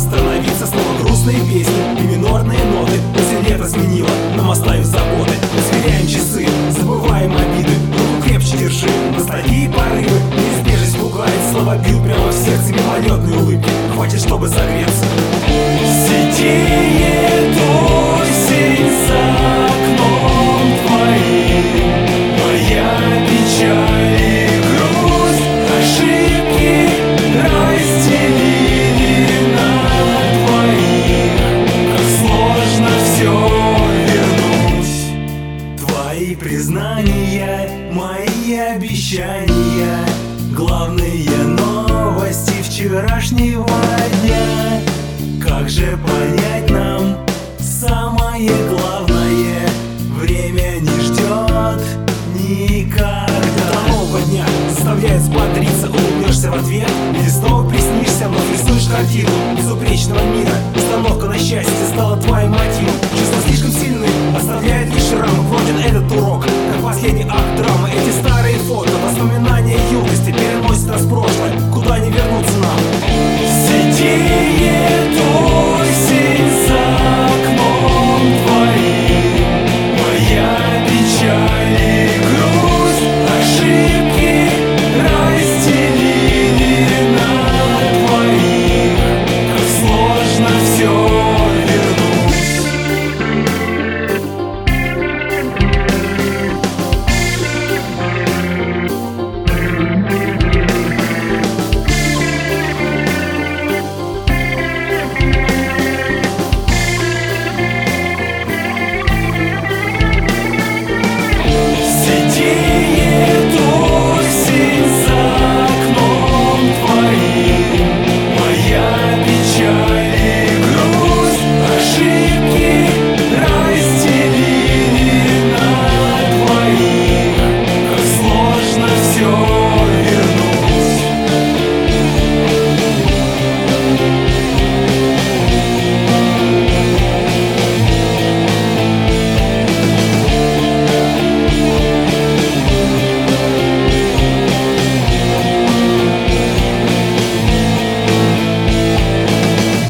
становиться снова грустные песни и минорные ноты. Пусть лето сменило, нам оставив заботы. Мы сверяем часы, забываем обиды. Руку крепче держи, ностальгии порывы. Неизбежность пугает, слова бьют прямо в сердце. Мимолетные улыбки, хватит, чтобы согреться. Сидеет осень за окном твоим, моя печаль и грусть, ошибки разделили на двоих. Как сложно все вернуть. Твои признания, мои обещания, главные новости вчерашнего дня. Как же понять нам самое главное? Время не ждет никогда. До нового дня заставляет взбодриться. Улыбнешься в ответ или снова приснишься, но рисуешь картину безупречного